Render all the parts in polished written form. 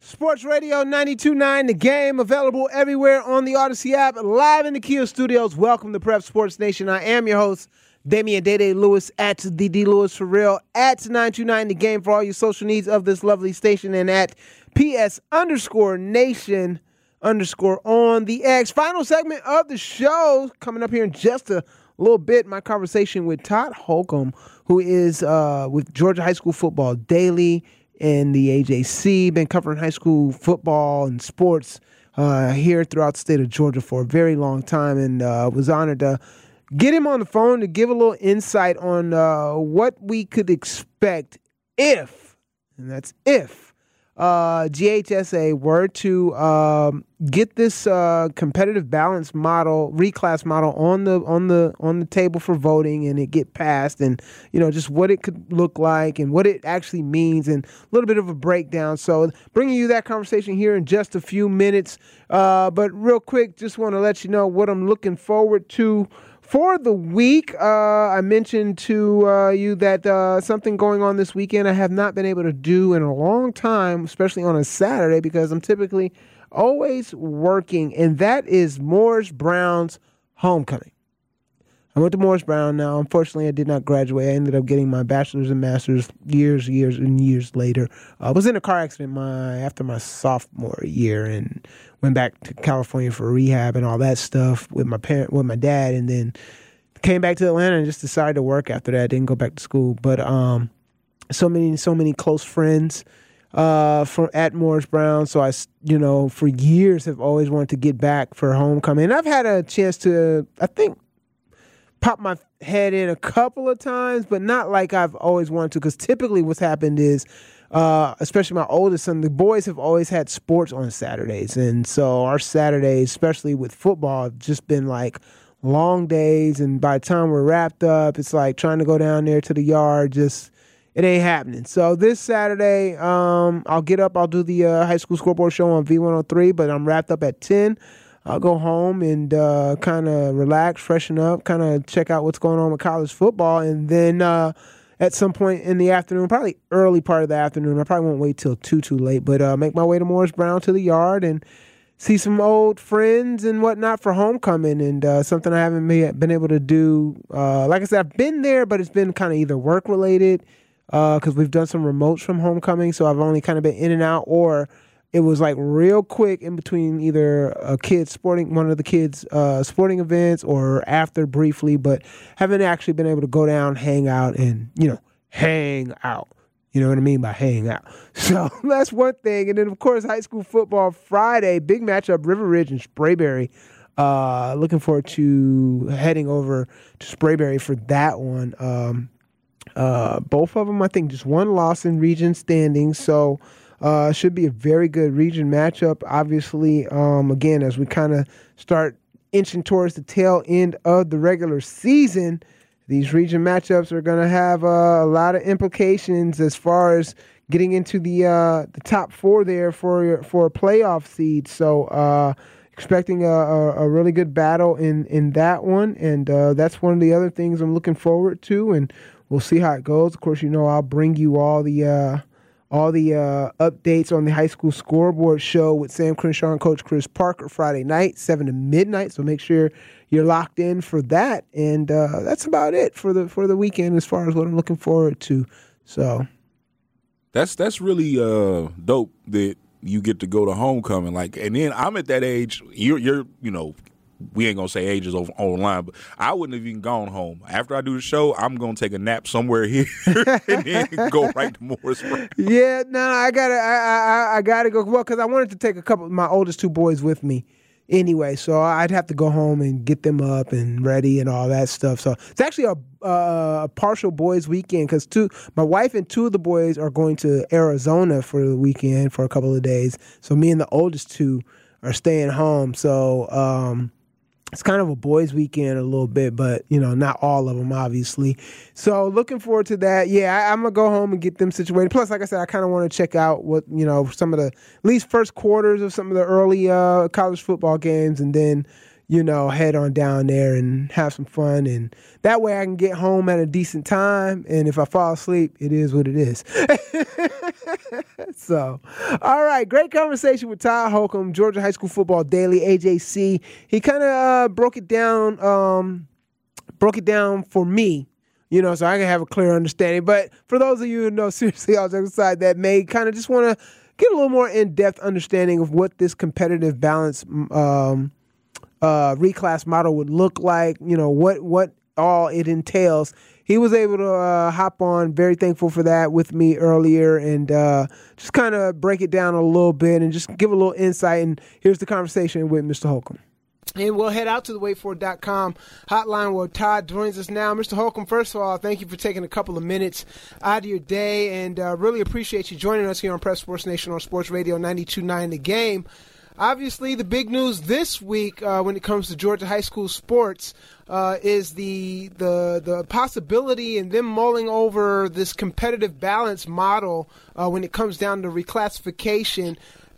Sports Radio 92.9, The Game, available everywhere on the Odyssey app, live in the Kia Studios. Welcome to Prep Sports Nation. I am your host, Damian Day Lewis, at the D Lewis for real, at 929 The Game for all your social needs of this lovely station, and at PS_Nation_ on the X. Final segment of the show coming up here in just a little bit. My conversation with Todd Holcomb, who is with Georgia High School Football Daily and the AJC, been covering high school football and sports here throughout the state of Georgia for a very long time, and was honored to get him on the phone to give a little insight on what we could expect if, and that's if, GHSA were to get this competitive balance model, reclass model on the table for voting, and it get passed, and just what it could look like and what it actually means, and a little bit of a breakdown. So bringing you that conversation here in just a few minutes. But real quick, just want to let you know what I'm looking forward to for the week. I mentioned to you that something going on this weekend I have not been able to do in a long time, especially on a Saturday, because I'm typically always working, and that is Morris Brown's homecoming. I went to Morris Brown. Now, unfortunately, I did not graduate. I ended up getting my bachelor's and master's years later. I was in a car accident after my sophomore year and went back to California for rehab and all that stuff with my dad, and then came back to Atlanta and just decided to work after that. Didn't go back to school, but so many close friends at Morris Brown. So I, for years have always wanted to get back for homecoming. And I've had a chance to, I think, pop my head in a couple of times, but not like I've always wanted to, because typically what's happened is, especially my oldest son, the boys have always had sports on Saturdays. And so our Saturdays, especially with football, have just been like long days. And by the time we're wrapped up, it's like trying to go down there to the yard, it ain't happening. So this Saturday, I'll get up, I'll do the high school scoreboard show on V103, but I'm wrapped up at 10. I'll go home and kind of relax, freshen up, kind of check out what's going on with college football. And then at some point in the afternoon, probably early part of the afternoon, I probably won't wait till too late, but make my way to Morris Brown to the yard and see some old friends and whatnot for homecoming, and something I haven't been able to do. Like I said, I've been there, but it's been kind of either work-related, because we've done some remotes from homecoming, so I've only kind of been in and out, or it was like real quick in between either one of the kids' sporting events, or after briefly, but haven't actually been able to go down, hang out, and, hang out. You know what I mean by hang out. So that's one thing. And then, of course, high school football Friday, big matchup, River Ridge and Sprayberry. Looking forward to heading over to Sprayberry for that one. Both of them, I think, just one loss in region standings. So should be a very good region matchup. Obviously, again, as we kind of start inching towards the tail end of the regular season, these region matchups are going to have a lot of implications as far as getting into the top four there for a playoff seed. So expecting a really good battle in that one, and that's one of the other things I'm looking forward to, and we'll see how it goes. Of course, I'll bring you all the updates on the high school scoreboard show with Sam Crenshaw and Coach Chris Parker Friday night, 7 to midnight. So make sure you're locked in for that. And that's about it for the weekend as far as what I'm looking forward to. So that's really dope that you get to go to homecoming. And then I'm at that age. You're we ain't gonna say ages online, but I wouldn't have even gone home. After I do the show, I'm gonna take a nap somewhere here and then go right to Morris Brown. Yeah, no, I gotta go. Well, because I wanted to take a couple of my oldest two boys with me anyway, so I'd have to go home and get them up and ready and all that stuff. So it's actually a partial boys weekend, because my wife and two of the boys are going to Arizona for the weekend for a couple of days. So me and the oldest two are staying home. So it's kind of a boys' weekend a little bit, but, not all of them, obviously. So looking forward to that. Yeah, I'm going to go home and get them situated. Plus, like I said, I kind of want to check out what, some of the, at least first quarters of some of the early college football games, and then, head on down there and have some fun. And that way I can get home at a decent time. And if I fall asleep, it is what it is. So, all right, great conversation with Todd Holcomb, Georgia High School Football Daily, AJC. He kind of broke it down for me, so I can have a clear understanding. But for those of you who know, seriously, all jokes aside, that may kind of just want to get a little more in-depth understanding of what this competitive balance reclass model would look like, what all it entails. He was able to hop on, very thankful for that, with me earlier, and just kind of break it down a little bit and just give a little insight. And here's the conversation with Mr. Holcomb. And we'll head out to the waitfor.com hotline where Todd joins us now. Mr. Holcomb, first of all, thank you for taking a couple of minutes out of your day, and really appreciate you joining us here on Prep Sports Nation on Sports Radio 92.9 The Game. Obviously, the big news this week when it comes to Georgia high school sports is the possibility and them mulling over this competitive balance model when it comes down to reclassification.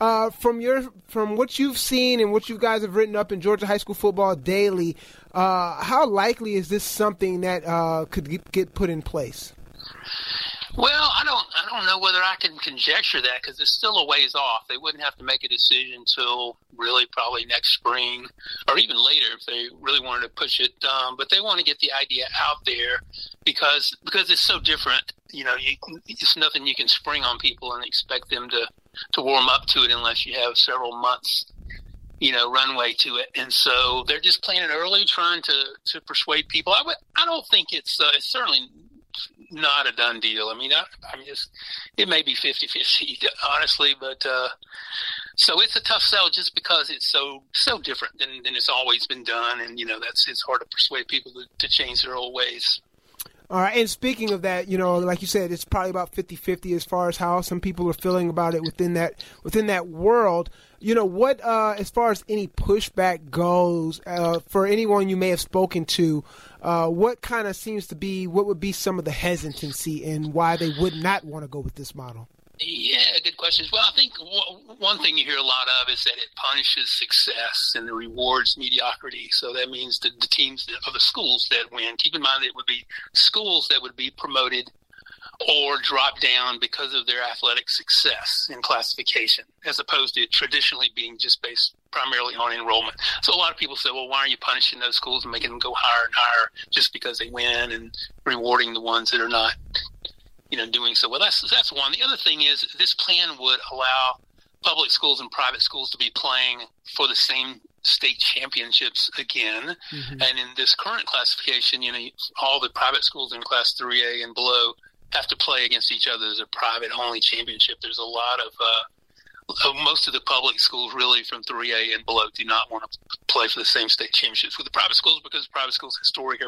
From what you've seen and what you guys have written up in Georgia High School Football Daily, how likely is this something that could get put in place? Well, I don't know whether I can conjecture that because it's still a ways off. They wouldn't have to make a decision until really probably next spring or even later if they really wanted to push it. But they want to get the idea out there because it's so different. It's nothing you can spring on people and expect them to warm up to it unless you have several months, runway to it. And so they're just playing it early, trying to persuade people. I don't think it's certainly not a done deal. I mean, it may be 50-50, honestly, but so it's a tough sell just because it's so different than it's always been done, and it's hard to persuade people to change their old ways. All right, and speaking of that, like you said, it's probably about 50-50 as far as how some people are feeling about it within that world. What as far as any pushback goes, for anyone you may have spoken to, what kind of seems to be what would be some of the hesitancy and why they would not want to go with this model? Yeah, good questions. Well, I think one thing you hear a lot of is that it punishes success and rewards mediocrity. So that means the teams of the schools that win. Keep in mind that it would be schools that would be promoted or drop down because of their athletic success in classification, as opposed to traditionally being just based primarily on enrollment. So a lot of people say, well, why are you punishing those schools and making them go higher and higher just because they win and rewarding the ones that are not doing so well? That's one. The other thing is this plan would allow public schools and private schools to be playing for the same state championships again. Mm-hmm. And in this current classification, all the private schools in class 3A and below have to play against each other as a private only championship. There's a lot of most of the public schools really from 3A and below do not want to play for the same state championships with the private schools because private schools historically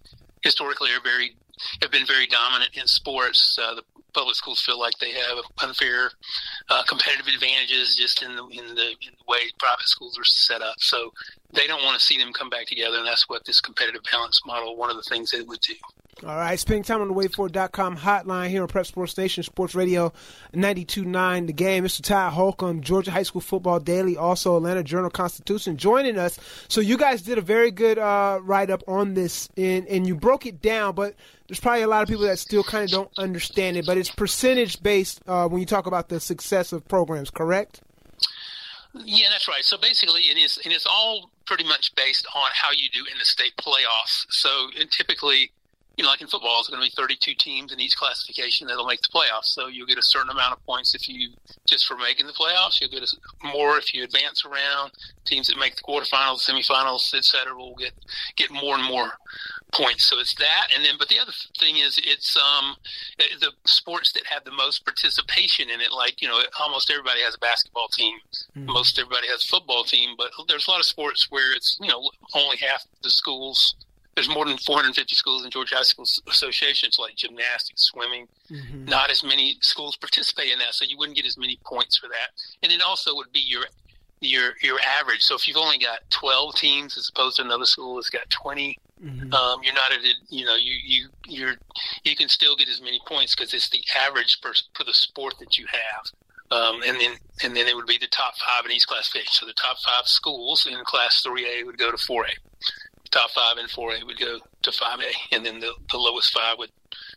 have been very dominant in sports. The public schools feel like they have unfair competitive advantages just in the way private schools are set up. So they don't want to see them come back together, and that's what this competitive balance model, one of the things it would do. All right, spending time on the waitfor.com hotline here on Prep Sports Station, Sports Radio 92.9 The Game. Mr. Todd Holcomb, Georgia High School Football Daily, also Atlanta Journal-Constitution, joining us. So you guys did a very good write-up on this, and you broke it down, but there's probably a lot of people that still kind of don't understand it, but it's percentage-based when you talk about the success of programs, correct? Yeah, that's right. So basically, it's all pretty much based on how you do in the state playoffs. So typically, like in football, it's going to be 32 teams in each classification that'll make the playoffs. So you'll get a certain amount of points just for making the playoffs. You'll get more if you advance around. Teams that make the quarterfinals, semifinals, et cetera, will get more and more points. So it's that. But the other thing is it's the sports that have the most participation in it. Like, almost everybody has a basketball team. Mm-hmm. Most everybody has a football team. But there's a lot of sports where it's, only half the schools. There's more than 450 schools in Georgia High School Associations, like gymnastics, swimming. Mm-hmm. Not as many schools participate in that, so you wouldn't get as mmany points for that. And it also would be your average. So if you've only got 12 teams as opposed to another school that's got 20, mm-hmm. You're not at you can still get as many points because it's the average for the sport that you have. And then it would be the top 5 in each classification. So the top 5 schools in Class 3A would go to 4A. Top 5 in 4A would go to 5A, and then the lowest 5 would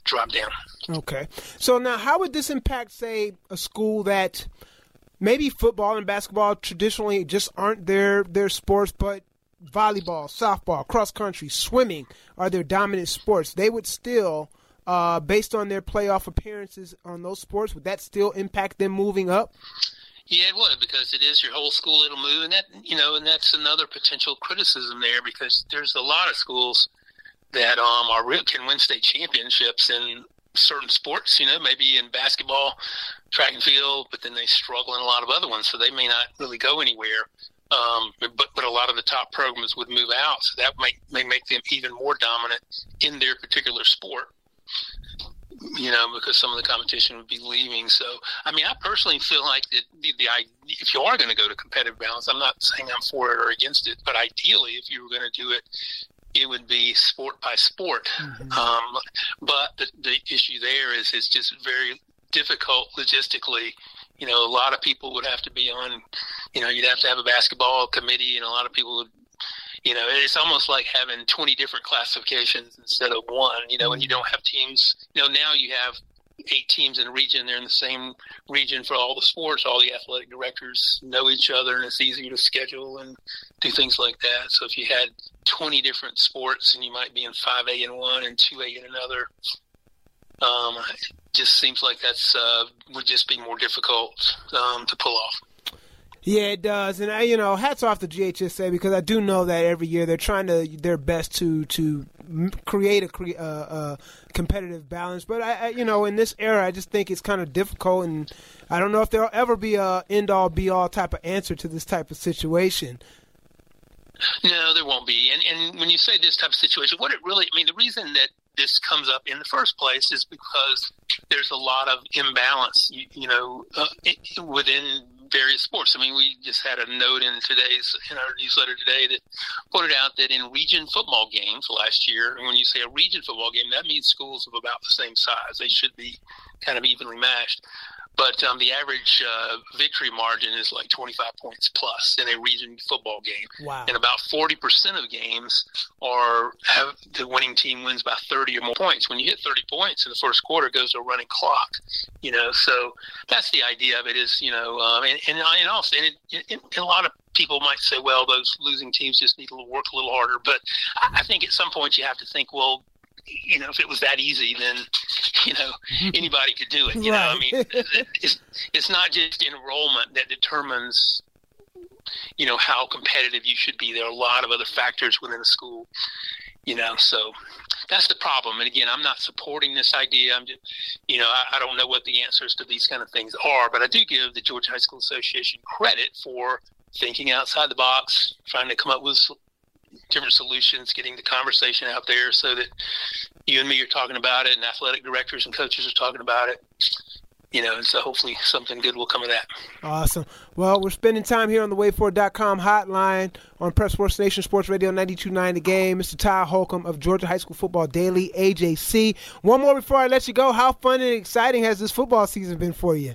drop down. Okay. So now how would this impact, say, a school that maybe football and basketball traditionally just aren't their sports, but volleyball, softball, cross country, swimming are their dominant sports? They would still, based on their playoff appearances on those sports, would that still impact them moving up? Yeah, it would, because it is your whole school. It'll move, and and that's another potential criticism there, because there's a lot of schools that can win state championships in certain sports. Maybe in basketball, track and field, but then they struggle in a lot of other ones, so they may not really go anywhere. But a lot of the top programs would move out, so that may make them even more dominant in their particular sport. Because some of the competition would be leaving. So, I personally feel like that if you are going to go to competitive balance, I'm not saying I'm for it or against it, but ideally, if you were going to do it, it would be sport by sport. Mm-hmm. But the issue there is it's just very difficult logistically. A lot of people would have to be on, you'd have to have a basketball committee, and a lot of people would, it's almost like having 20 different classifications instead of one, when you don't have teams. Now you have 8 teams in a region. They're in the same region for all the sports. All the athletic directors know each other, and it's easier to schedule and do things like that. So if you had 20 different sports, and you might be in 5A in one and 2A in another, it just seems like that's would just be more difficult to pull off. Yeah, it does, and hats off to GHSA, because I do know that every year they're trying their best to create a competitive balance. But I in this era, I just think it's kind of difficult, and I don't know if there'll ever be a end all be all type of answer to this type of situation. No, there won't be. And when you say this type of situation, what it really, the reason that this comes up in the first place is because there's a lot of imbalance, within various sports. We just had a note in our newsletter today that pointed out that in region football games last year, and when you say a region football game, that means schools of about the same size. They should be kind of evenly matched. But the average victory margin is like 25 points plus in a region football game. Wow. And about 40% of games have the winning team wins by 30 or more points. When you hit 30 points in the first quarter, it goes to a running clock. So that's the idea of it is, and also, and a lot of people might say, well, those losing teams just need to work a little harder. But I think at some point you have to think, well, if it was that easy, then, anybody could do it. It's not just enrollment that determines, how competitive you should be. There are a lot of other factors within a school, so that's the problem. And again, I'm not supporting this idea. I'm just, I don't know what the answers to these kind of things are, but I do give the Georgia High School Association credit for thinking outside the box, trying to come up with different solutions, getting the conversation out there so that you and me are talking about it, and athletic directors and coaches are talking about it, and so hopefully something good will come of that. Awesome. Well, we're spending time here on the WadeFord.com hotline on Prep Sports Nation Sports Radio 92.9 The Game. Mr. Ty Holcomb of Georgia High School Football Daily, AJC. One more before I let you go. How fun and exciting has this football season been for you?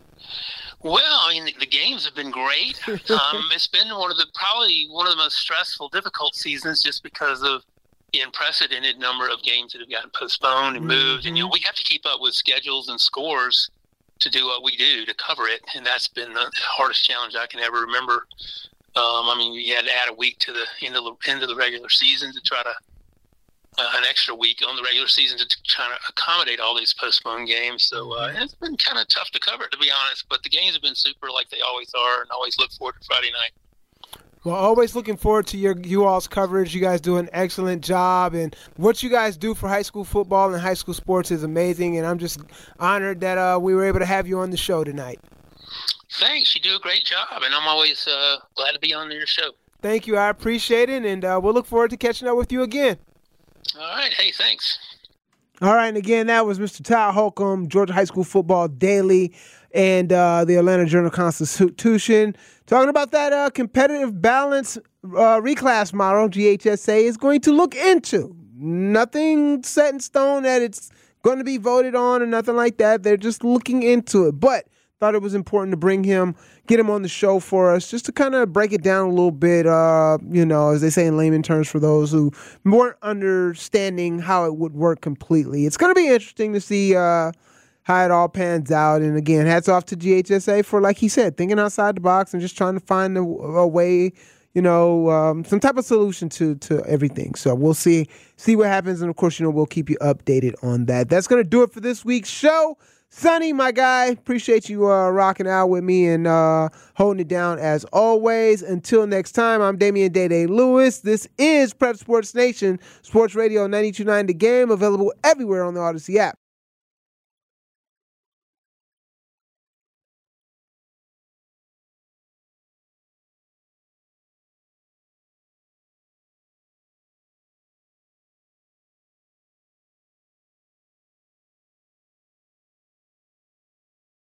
Well, the games have been great. It's been probably one of the most stressful, difficult seasons, just because of the unprecedented number of games that have gotten postponed and moved. And, we have to keep up with schedules and scores to do what we do, to cover it. And that's been the hardest challenge I can ever remember. We had to add a week to the end of the regular season to try to an extra week on the regular season to try to accommodate all these postponed games. So it's been kind of tough to cover, to be honest. But the games have been super, like they always are, and always look forward to Friday night. Well, always looking forward to you all's coverage. You guys do an excellent job, and what you guys do for high school football and high school sports is amazing, and I'm just honored that we were able to have you on the show tonight. Thanks. You do a great job, and I'm always glad to be on your show. Thank you. I appreciate it, and we'll look forward to catching up with you again. All right. Hey, thanks. All right, and again, that was Mr. Ty Holcomb, Georgia High School Football Daily, and the Atlanta Journal-Constitution, talking about that competitive balance reclass model GHSA is going to look into. Nothing set in stone that it's going to be voted on or nothing like that. They're just looking into it. But thought it was important to bring him, get him on the show for us, just to kind of break it down a little bit, as they say in layman terms for those who weren't understanding how it would work completely. It's going to be interesting to see how it all pans out. And again, hats off to GHSA for, like he said, thinking outside the box and just trying to find a way, some type of solution to everything. So we'll see what happens. And of course, we'll keep you updated on that. That's going to do it for this week's show. Sonny, my guy, appreciate you rocking out with me and holding it down as always. Until next time, I'm Damian Day Lewis. This is Prep Sports Nation, Sports Radio 92.9 The Game, available everywhere on the Odyssey app.